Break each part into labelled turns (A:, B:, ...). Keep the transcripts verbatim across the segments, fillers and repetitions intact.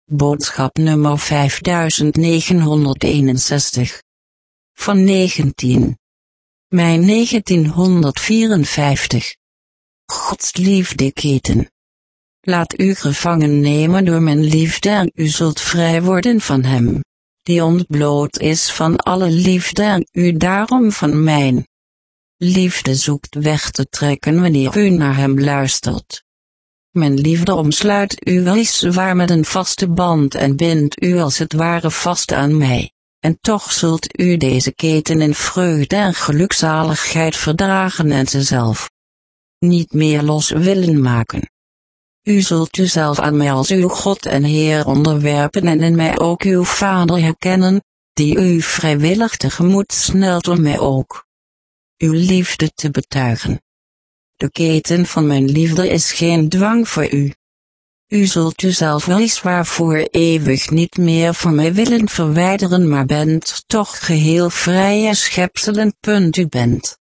A: Boodschap nummer vijfduizendnegenhonderdeenenzestig. Van negentien mei negentienhonderdvierenvijftig. Gods liefdeketen. Laat u gevangen nemen door mijn liefde en u zult vrij worden van hem, die ontbloot is van alle liefde en u daarom van mijn liefde zoekt weg te trekken wanneer u naar hem luistert. Mijn liefde omsluit u weliswaar met een vaste band en bindt u als het ware vast aan mij, en toch zult u deze keten in vreugde en gelukzaligheid verdragen en ze zelf niet meer los willen maken. U zult uzelf aan mij als uw God en Heer onderwerpen en in mij ook uw Vader herkennen, die u vrijwillig tegemoet snelt om mij ook uw liefde te betuigen. De keten van mijn liefde is geen dwang voor u. U zult uzelf weliswaar voor eeuwig niet meer van mij willen verwijderen, maar bent toch geheel vrije schepselen. U bent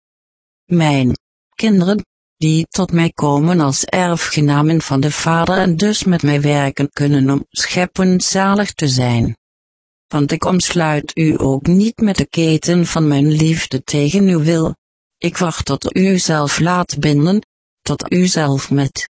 A: mijn kinderen, die tot mij komen als erfgenamen van de Vader en dus met mij werken kunnen om scheppend zalig te zijn. Want ik omsluit u ook niet met de keten van mijn liefde tegen uw wil. Ik wacht tot u zelf laat binden, tot u zelf met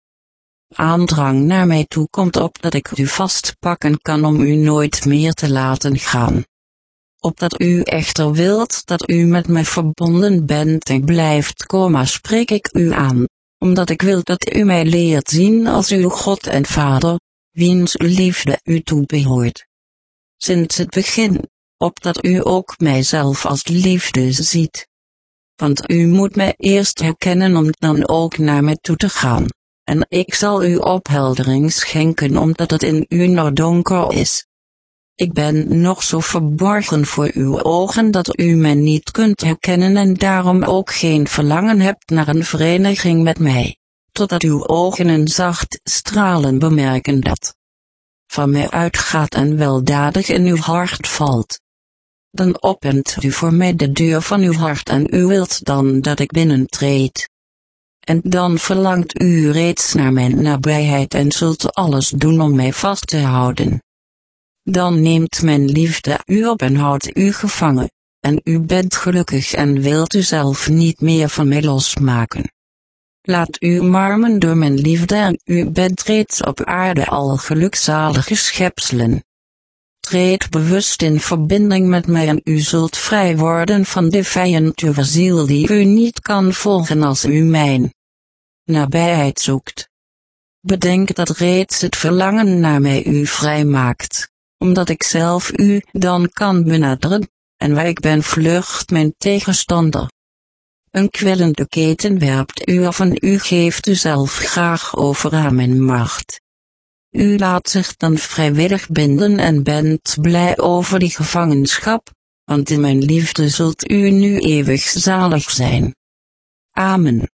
A: aandrang naar mij toe komt, opdat ik u vastpakken kan om u nooit meer te laten gaan. Opdat u echter wilt dat u met mij verbonden bent en blijft komen, spreek ik u aan, omdat ik wil dat u mij leert zien als uw God en Vader, wiens liefde u toebehoort. Sinds het begin, opdat u ook mijzelf als liefde ziet. Want u moet mij eerst herkennen om dan ook naar mij toe te gaan, en ik zal u opheldering schenken omdat het in u nog donker is. Ik ben nog zo verborgen voor uw ogen dat u mij niet kunt herkennen en daarom ook geen verlangen hebt naar een vereniging met mij, totdat uw ogen een zacht stralen bemerken dat van mij uitgaat en weldadig in uw hart valt. Dan opent u voor mij de deur van uw hart en u wilt dan dat ik binnentreed. En dan verlangt u reeds naar mijn nabijheid en zult alles doen om mij vast te houden. Dan neemt mijn liefde u op en houdt u gevangen, en u bent gelukkig en wilt uzelf niet meer van mij losmaken. Laat u omarmen door mijn liefde en u bent reeds op aarde al gelukzalige schepselen. Treed bewust in verbinding met mij en u zult vrij worden van de vijand uw ziel die u niet kan volgen als u mijn nabijheid zoekt. Bedenk dat reeds het verlangen naar mij u vrij maakt, omdat ik zelf u dan kan benaderen, en waar ik ben vlucht mijn tegenstander. Een kwellende keten werpt u af en u geeft uzelf graag over aan mijn macht. U laat zich dan vrijwillig binden en bent blij over die gevangenschap, want in mijn liefde zult u nu eeuwig zalig zijn. Amen.